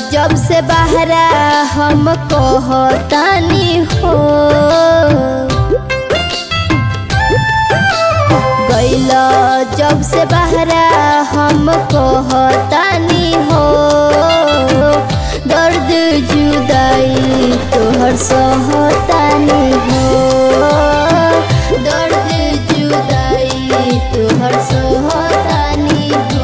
जब से बहरा हम कहतानी हो, गैला जब से बहरा हम कहतानी हो। दर्द जुदाई तोहर सहतानी हो, दर्द जुदाई तोहर सहतानी हो।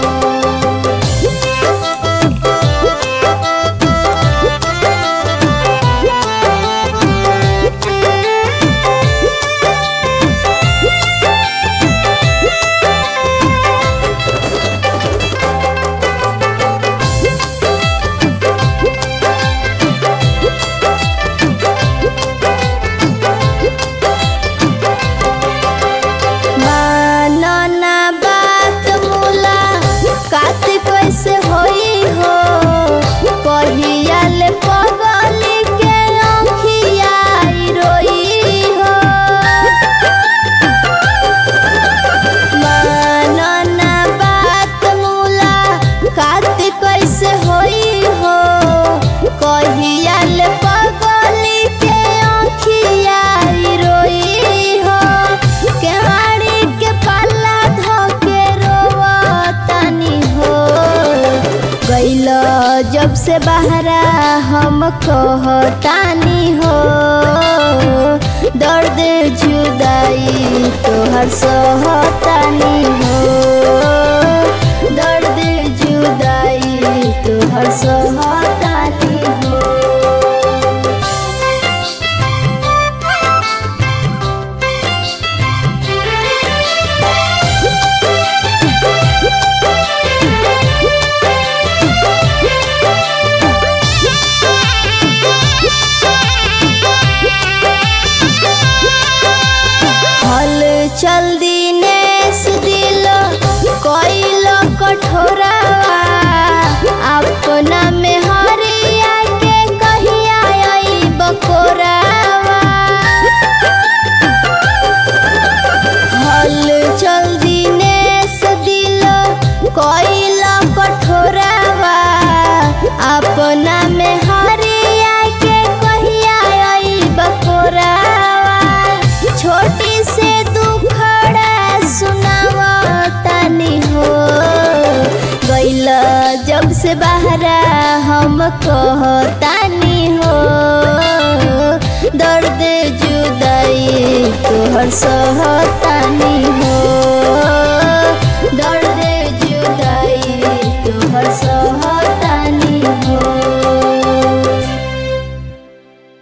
कैसे होई हो कहियाल पगली के आँखिया रोई हो। मानना बात मुलाकात कैसे होई हो कहियाल पगली के आँखिया रोई हो। केवाड़ी के पल्ला धोके रोवतानी हो, गैला जब से बहरा हम कहतानी हो। दर्द जुदाई तोहर सहतानी हो, दर्द जुदाई तोहर सहतानी हो। चल दिनेश दिल कोइलो कठोरवा, अपना में हरिया के कहिया आई बकोरावा। हल चल दिनेश दिल कोइलो कठोरवा, अपना में हरिया के कहिया आई बकोरावा। छोटी से सुनावतानी हो, गैला जब से बहरा हम कहतानी हो। दर्द जुदाई तोहर सहतानी